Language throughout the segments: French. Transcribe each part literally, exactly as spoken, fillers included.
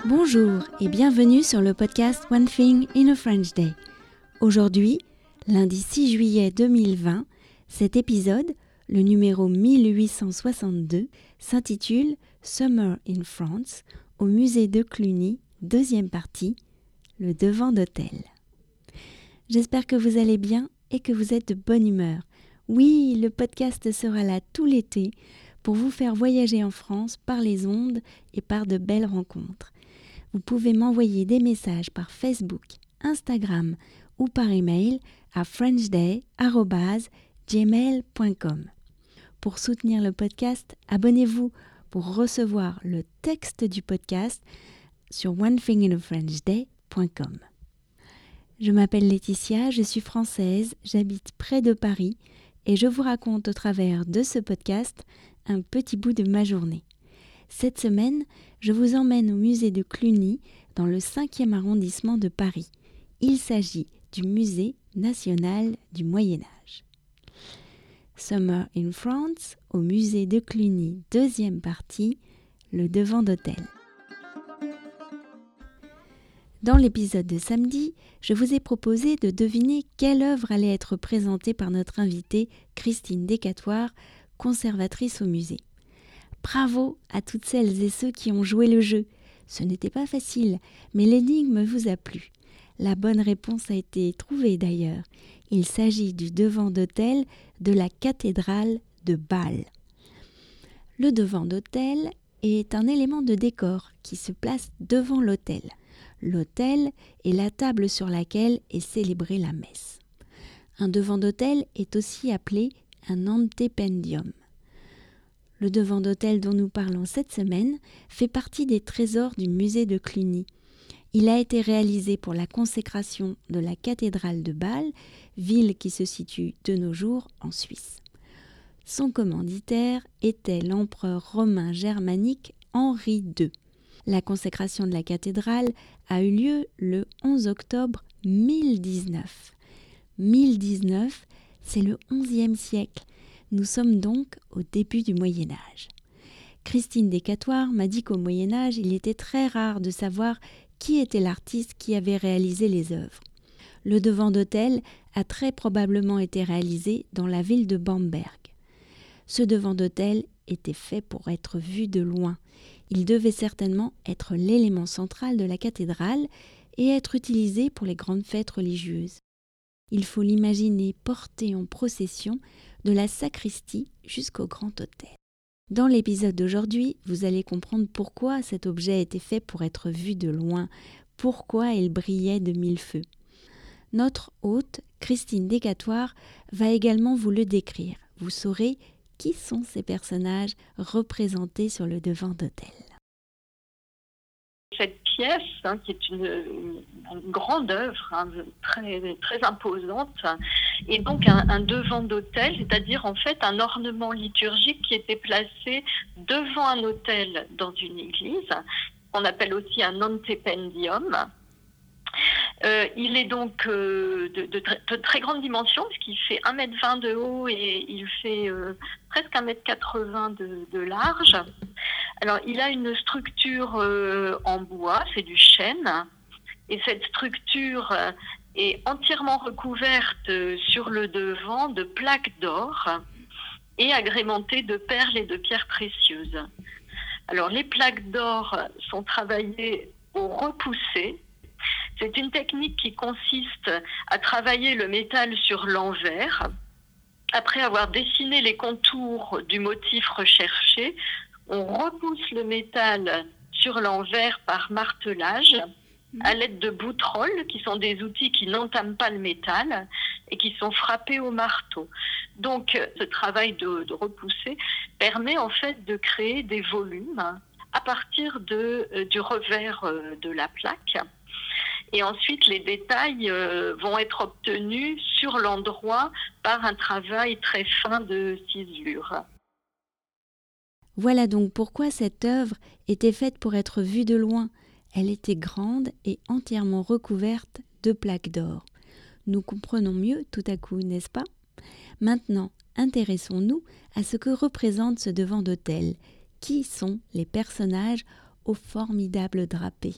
Bonjour et bienvenue sur le podcast One Thing in a French Day. Aujourd'hui, lundi six juillet deux mille vingt, cet épisode, le numéro mille huit cent soixante-deux, s'intitule Summer in France au musée de Cluny, deuxième partie, le devant d'hôtel. J'espère que vous allez bien et que vous êtes de bonne humeur. Oui, le podcast sera là tout l'été pour vous faire voyager en France par les ondes et par de belles rencontres. Vous pouvez m'envoyer des messages par Facebook, Instagram ou par email à frenchday arobase gmail point com. Pour soutenir le podcast, abonnez-vous pour recevoir le texte du podcast sur one thing in a french day point com. Je m'appelle Laetitia, je suis française, j'habite près de Paris et je vous raconte au travers de ce podcast un petit bout de ma journée. Cette semaine, je vous emmène au musée de Cluny dans le cinquième arrondissement de Paris. Il s'agit du musée national du Moyen-Âge. Summer in France au musée de Cluny, deuxième partie, le devant d'hôtel. Dans l'épisode de samedi, je vous ai proposé de deviner quelle œuvre allait être présentée par notre invitée Christine Descatoires, conservatrice au musée. Bravo à toutes celles et ceux qui ont joué le jeu. Ce n'était pas facile, mais l'énigme vous a plu. La bonne réponse a été trouvée d'ailleurs. Il s'agit du devant d'hôtel de la cathédrale de Bâle. Le devant d'hôtel est un élément de décor qui se place devant l'autel. L'autel est la table sur laquelle est célébrée la messe. Un devant d'hôtel est aussi appelé un antependium. Le devant d'hôtel dont nous parlons cette semaine fait partie des trésors du musée de Cluny. Il a été réalisé pour la consécration de la cathédrale de Bâle, ville qui se situe de nos jours en Suisse. Son commanditaire était l'empereur romain germanique Henri deux. La consécration de la cathédrale a eu lieu le onze octobre mille dix-neuf. mille dix-neuf, c'est le onzième siècle. Nous sommes donc au début du Moyen-Âge. Christine Descatoires m'a dit qu'au Moyen-Âge, il était très rare de savoir qui était l'artiste qui avait réalisé les œuvres. Le devant d'hôtel a très probablement été réalisé dans la ville de Bamberg. Ce devant d'hôtel était fait pour être vu de loin. Il devait certainement être l'élément central de la cathédrale et être utilisé pour les grandes fêtes religieuses. Il faut l'imaginer porté en procession de la sacristie jusqu'au grand autel. Dans l'épisode d'aujourd'hui, vous allez comprendre pourquoi cet objet était fait pour être vu de loin, pourquoi il brillait de mille feux. Notre hôte, Christine Descatoires, va également vous le décrire. Vous saurez qui sont ces personnages représentés sur le devant d'hôtel. Cette pièce, hein, qui est une, une, une grande œuvre, hein, très, très imposante, est donc un, un devant d'autel, c'est-à-dire en fait un ornement liturgique qui était placé devant un autel dans une église, qu'on appelle aussi un antependium. Euh, il est donc euh, de, de, de très grande dimension, puisqu'il fait un mètre vingt de haut et il fait euh, presque un mètre quatre-vingts de, de large. Alors, il a une structure euh, en bois, c'est du chêne, et cette structure euh, est entièrement recouverte euh, sur le devant de plaques d'or et agrémentée de perles et de pierres précieuses. Alors, les plaques d'or sont travaillées au repoussé. C'est une technique qui consiste à travailler le métal sur l'envers. Après avoir dessiné les contours du motif recherché, on repousse le métal sur l'envers par martelage à l'aide de boutrolles, qui sont des outils qui n'entament pas le métal et qui sont frappés au marteau. Donc, ce travail de, de repousser permet en fait de créer des volumes à partir de, euh, du revers euh, de la plaque. Et ensuite, les détails euh, vont être obtenus sur l'endroit par un travail très fin de ciselure. Voilà donc pourquoi cette œuvre était faite pour être vue de loin. Elle était grande et entièrement recouverte de plaques d'or. Nous comprenons mieux tout à coup, n'est-ce pas ? Maintenant, intéressons-nous à ce que représente ce devant d'autel. Qui sont les personnages au formidable drapé.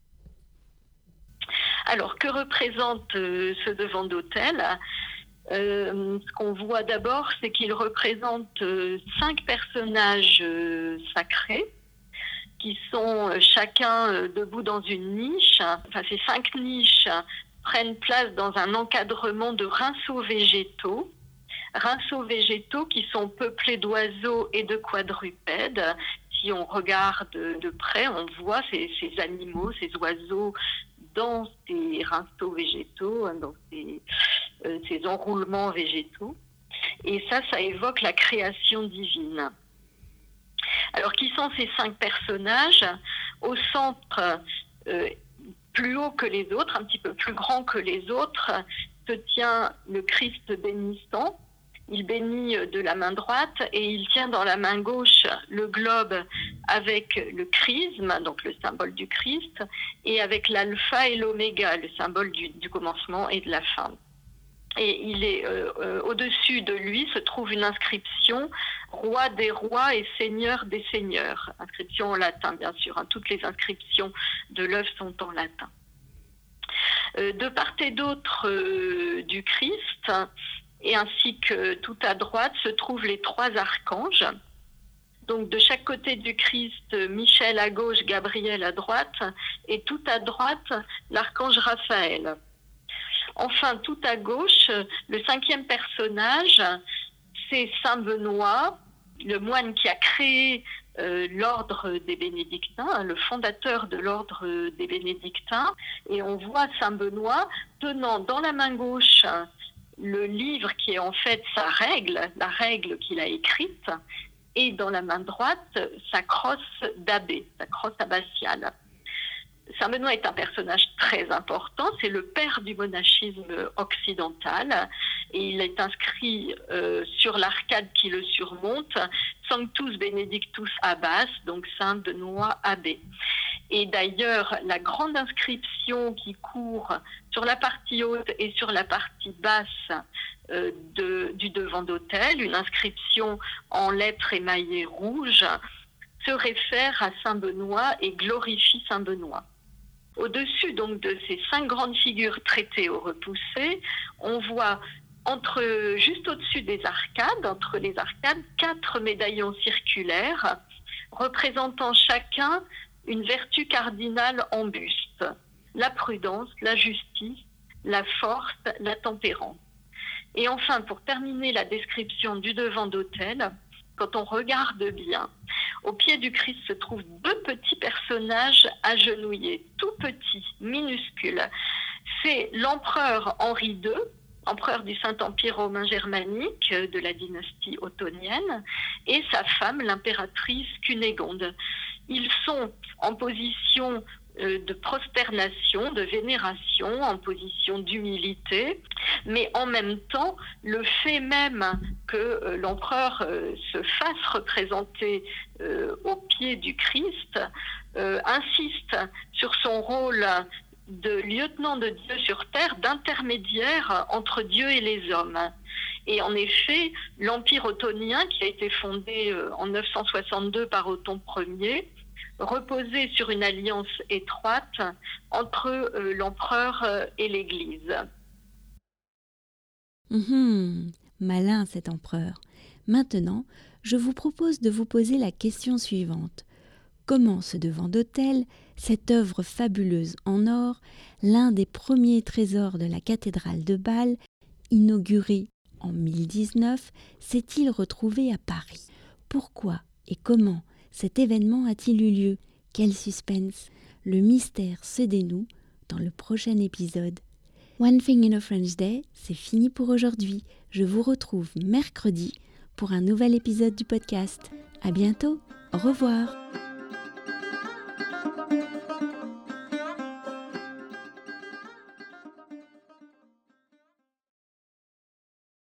Alors, que représente euh, ce devant d'autel ? euh, Ce qu'on voit d'abord, c'est qu'il représente euh, cinq personnages euh, sacrés qui sont euh, chacun euh, debout dans une niche. Enfin, ces cinq niches prennent place dans un encadrement de rinceaux végétaux. Rinceaux végétaux qui sont peuplés d'oiseaux et de quadrupèdes. Si on regarde de près, on voit ces, ces animaux, ces oiseaux dans ces rinceaux végétaux, dans ces, euh, ces enroulements végétaux. Et ça, ça évoque la création divine. Alors, qui sont ces cinq personnages ? Au centre, euh, plus haut que les autres, un petit peu plus grand que les autres, se tient le Christ bénissant. Il bénit de la main droite et il tient dans la main gauche le globe avec le chrisme, donc le symbole du Christ, et avec l'alpha et l'oméga, le symbole du, du commencement et de la fin. Et il est euh, euh, au-dessus de lui se trouve une inscription « Roi des rois et Seigneur des seigneurs ». Inscription en latin, bien sûr. Hein. Toutes les inscriptions de l'œuvre sont en latin. Euh, de part et d'autre euh, du Christ, et ainsi que tout à droite, se trouvent les trois archanges. Donc de chaque côté du Christ, Michel à gauche, Gabriel à droite, et tout à droite, l'archange Raphaël. Enfin, tout à gauche, le cinquième personnage, c'est Saint Benoît, le moine qui a créé euh, l'ordre des bénédictins, le fondateur de l'ordre des bénédictins. Et on voit Saint Benoît tenant dans la main gauche le livre qui est en fait sa règle, la règle qu'il a écrite, et dans la main droite, sa crosse d'abbé, sa crosse abbatiale. Saint Benoît est un personnage très important, c'est le père du monachisme occidental, et il est inscrit euh, sur l'arcade qui le surmonte, Sanctus Benedictus Abbas, donc Saint Benoît abbé. Et d'ailleurs, la grande inscription qui court sur la partie haute et sur la partie basse euh, de, du devant d'autel, une inscription en lettres émaillées rouges, se réfère à Saint Benoît et glorifie Saint Benoît. Au-dessus donc de ces cinq grandes figures traitées au repoussé, on voit entre, juste au-dessus des arcades, entre les arcades, quatre médaillons circulaires représentant chacun une vertu cardinale en buste, la prudence, la justice, la force, la tempérance. Et enfin, pour terminer la description du devant d'autel, quand on regarde bien, au pied du Christ se trouvent deux petits personnages agenouillés, tout petits, minuscules. C'est l'empereur Henri deux, empereur du Saint-Empire romain germanique de la dynastie ottonienne, et sa femme, l'impératrice Cunégonde. Ils sont en position de prosternation, de vénération, en position d'humilité, mais en même temps, le fait même que l'empereur se fasse représenter au pied du Christ insiste sur son rôle de lieutenant de Dieu sur terre, d'intermédiaire entre Dieu et les hommes. Et en effet, l'Empire ottonien, qui a été fondé en neuf cent soixante-deux par Othon Ier, reposait sur une alliance étroite entre euh, l'empereur euh, et l'Église. Mmh, malin cet empereur. Maintenant, je vous propose de vous poser la question suivante. Comment ce devant d'autel, cette œuvre fabuleuse en or, l'un des premiers trésors de la cathédrale de Bâle, inaugurée en mille dix-neuf, s'est-il retrouvé à Paris ? Pourquoi et comment cet événement a-t-il eu lieu ? Quel suspense ! Le mystère se dénoue dans le prochain épisode. One Thing in a French Day, c'est fini pour aujourd'hui. Je vous retrouve mercredi pour un nouvel épisode du podcast. À bientôt, au revoir.